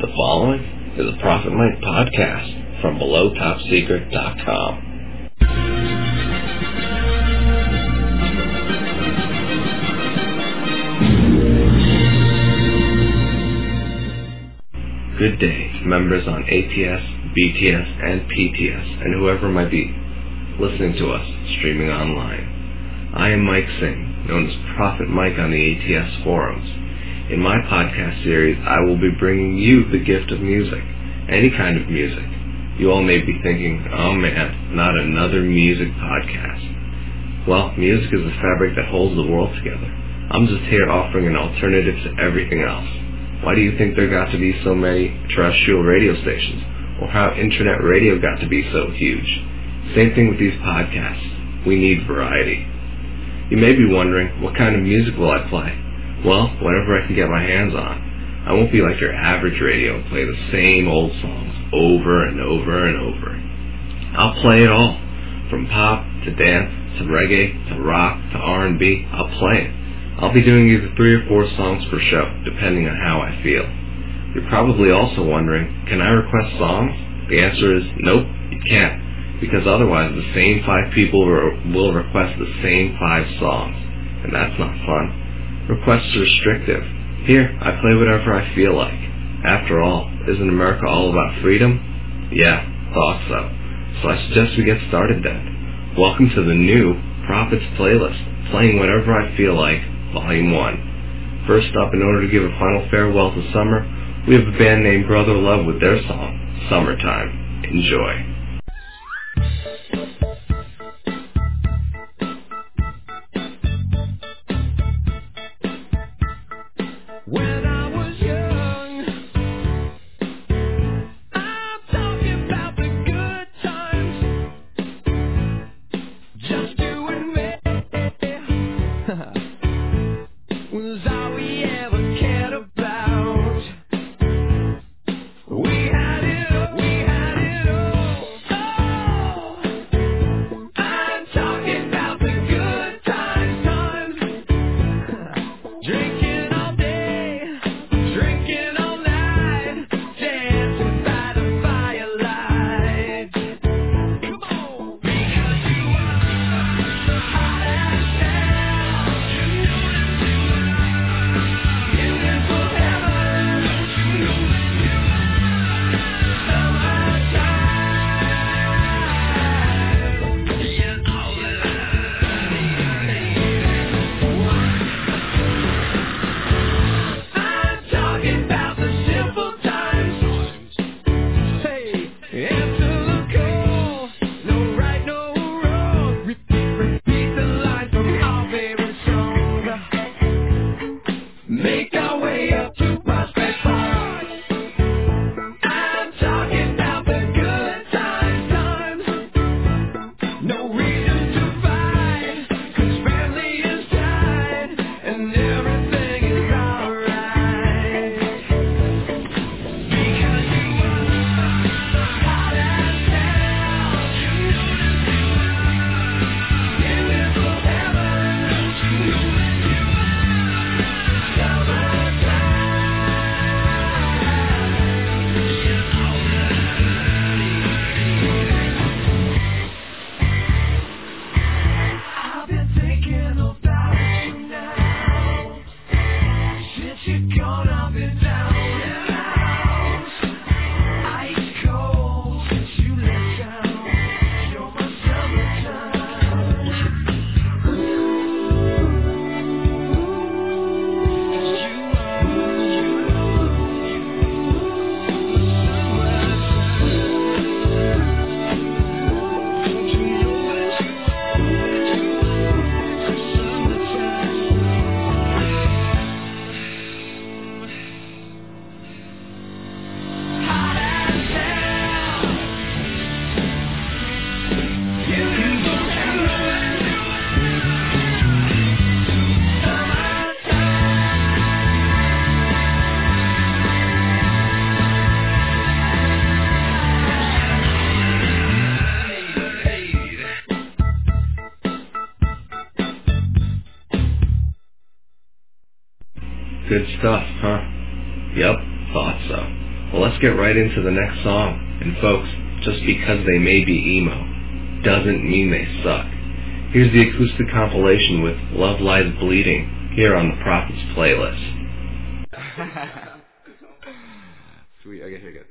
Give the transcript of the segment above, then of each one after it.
The following is a Prophet Mike podcast from BelowTopSecret.com. Good day, members on ATS, BTS, and PTS, and whoever might be listening to us streaming online. I am Mike Singh, known as Prophet Mike on the ATS forums. In my podcast series, I will be bringing you the gift of music, any kind of music. You all may be thinking, oh man, not another music podcast. Well, music is the fabric that holds the world together. I'm just here offering an alternative to everything else. Why do you think there got to be so many terrestrial radio stations? Or how internet radio got to be so huge? Same thing with these podcasts. We need variety. You may be wondering, what kind of music will I play? Well, whatever I can get my hands on. I won't be like your average radio and play the same old songs over and over and over. I'll play it all. From pop to dance to reggae to rock to R&B, I'll play it. I'll be doing either 3 or 4 songs per show, depending on how I feel. You're probably also wondering, can I request songs? The answer is nope, you can't. Because otherwise the same 5 people will request the same 5 songs. And that's not fun. Requests are restrictive. Here, I play whatever I feel like. After all, isn't America all about freedom? Yeah, thought so. So I suggest we get started then. Welcome to the new Prophets Playlist, playing whatever I feel like, Volume 1. First up, in order to give a final farewell to summer, we have a band named Brother Love with their song, Summertime. Enjoy. Good stuff, huh? Yep, thought so. Well, let's get right into the next song. And folks, just because they may be emo doesn't mean they suck. Here's the acoustic compilation with Love Lies Bleeding here on the Prophets playlist. Sweet, okay, here we go.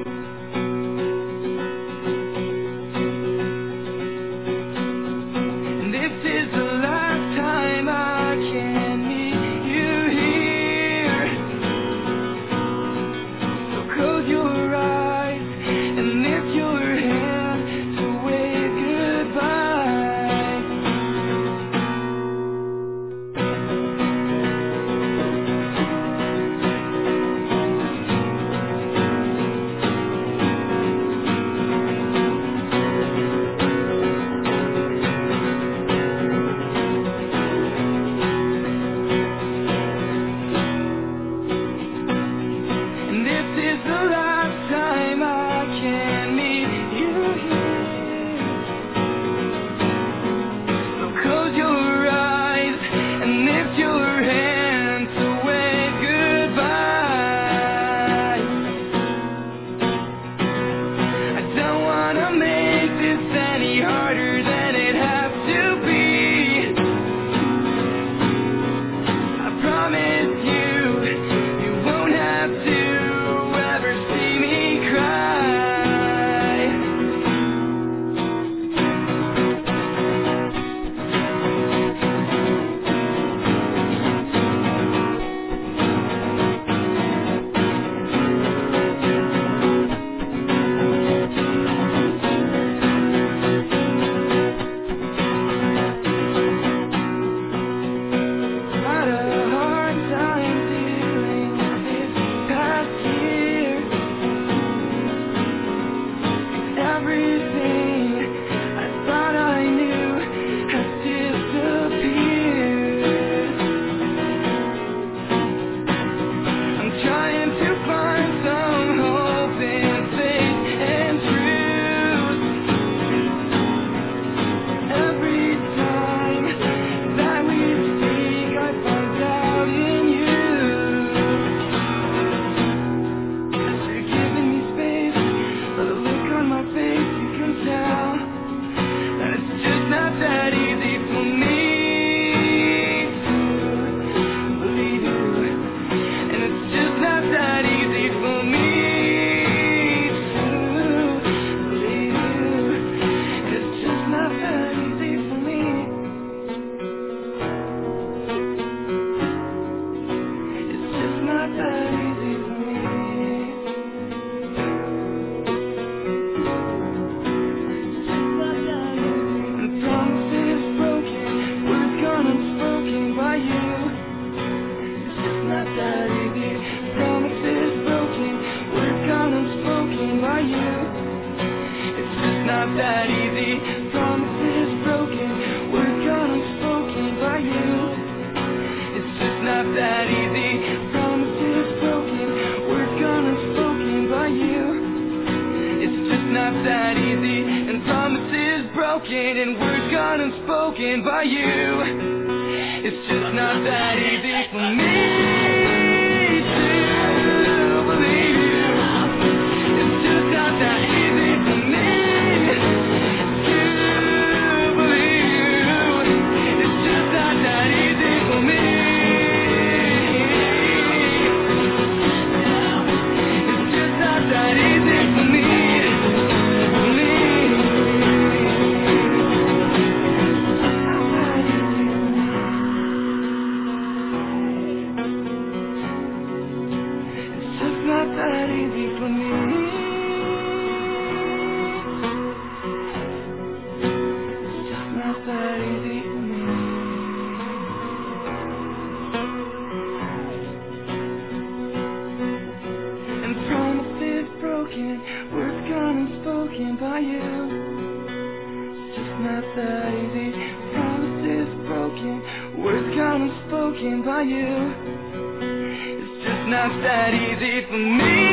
And words gone unspoken by you. It's just not that easy for me to believe you. It's just not that easy for me to believe you. It's just not that easy for me. It's just not that easy for me. Words gone unspoken by you. It's just not that easy. Promises broken. Words gone unspoken by you. It's just not that easy for me.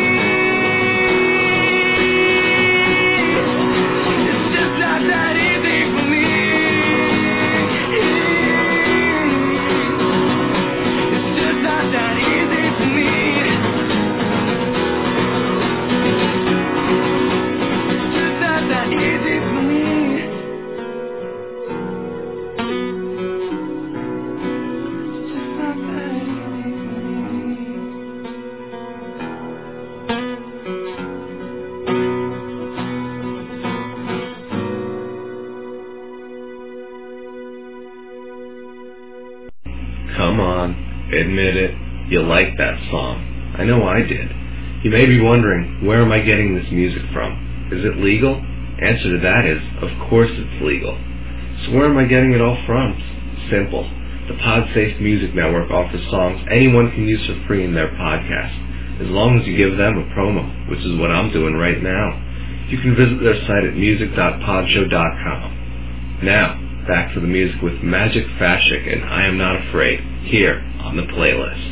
It's just not that easy for me. It's just not that easy for me. Admit it, you like that song. I know I did. You may be wondering, where am I getting this music from? Is it legal? Answer to that is, of course it's legal. So where am I getting it all from? Simple. The PodSafe Music Network offers songs anyone can use for free in their podcast, as long as you give them a promo, which is what I'm doing right now. You can visit their site at music.podshow.com. Now, back to the music with Magic Fashik and I Am Not Afraid, here on the playlist.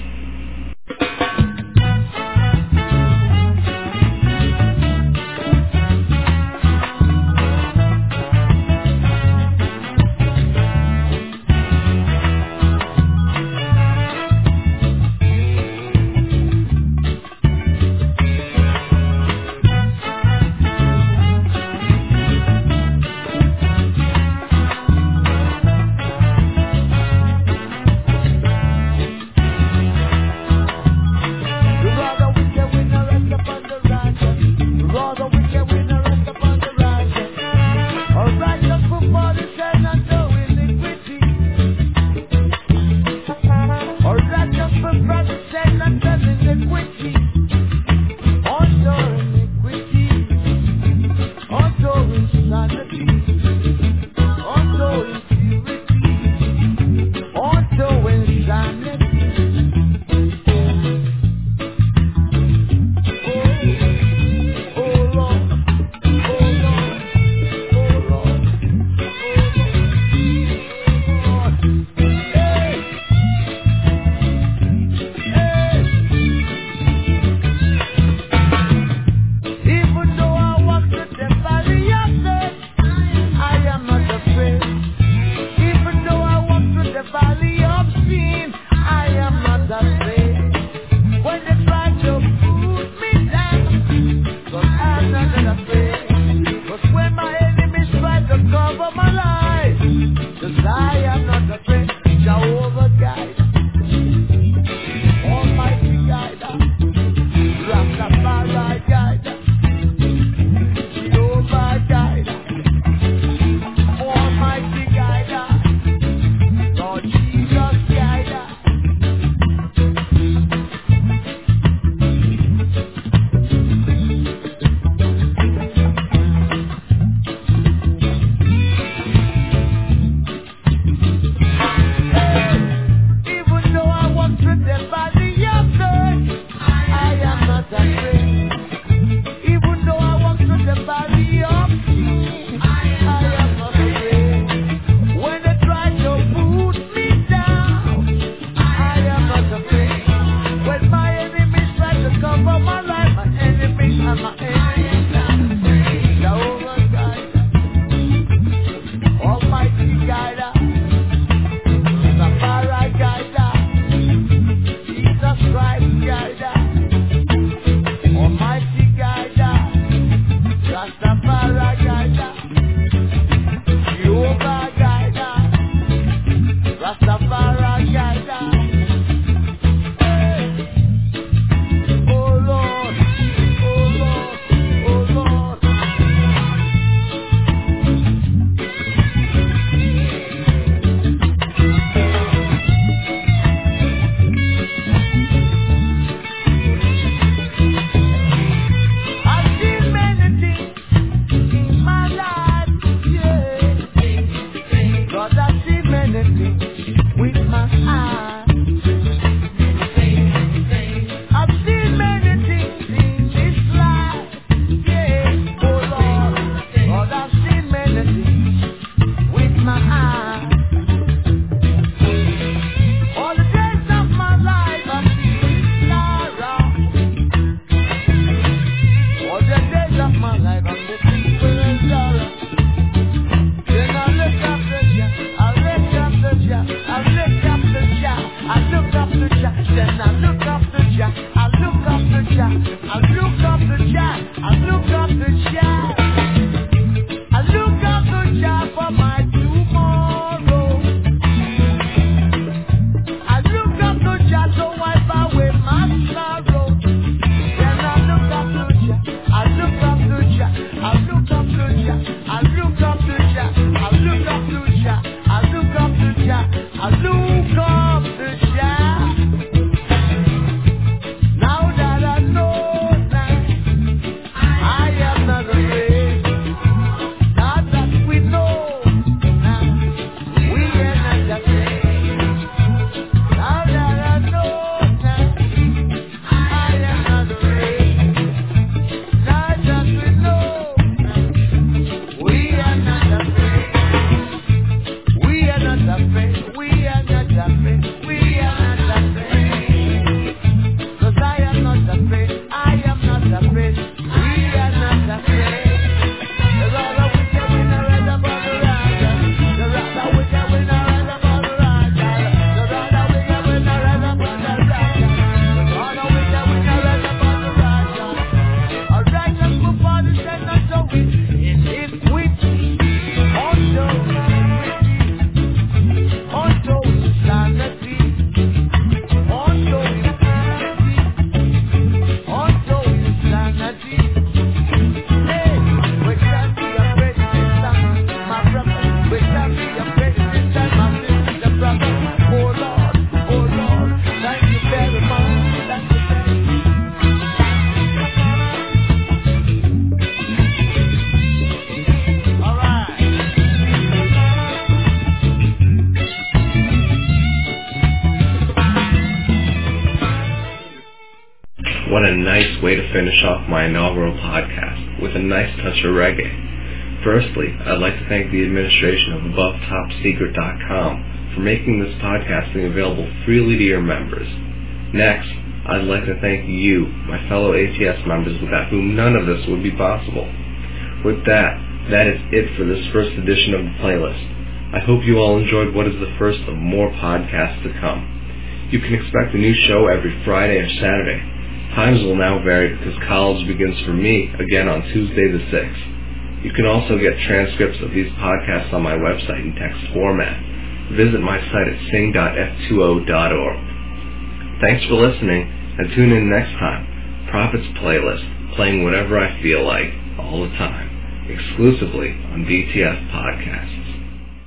way to finish off my inaugural podcast with a nice touch of reggae. Firstly, I'd like to thank the administration of AboveTopSecret.com for making this podcasting available freely to your members. Next, I'd like to thank you, my fellow ATS members, without whom none of this would be possible. With that is it for this first edition of the playlist. I hope you all enjoyed what is the first of more podcasts to come. You can expect a new show every Friday or Saturday. Times will now vary because college begins for me again on Tuesday the 6th. You can also get transcripts of these podcasts on my website in text format. Visit my site at sing.f20.org. Thanks for listening, and tune in next time. Prophet's Playlist, playing whatever I feel like, all the time, exclusively on BTS Podcasts.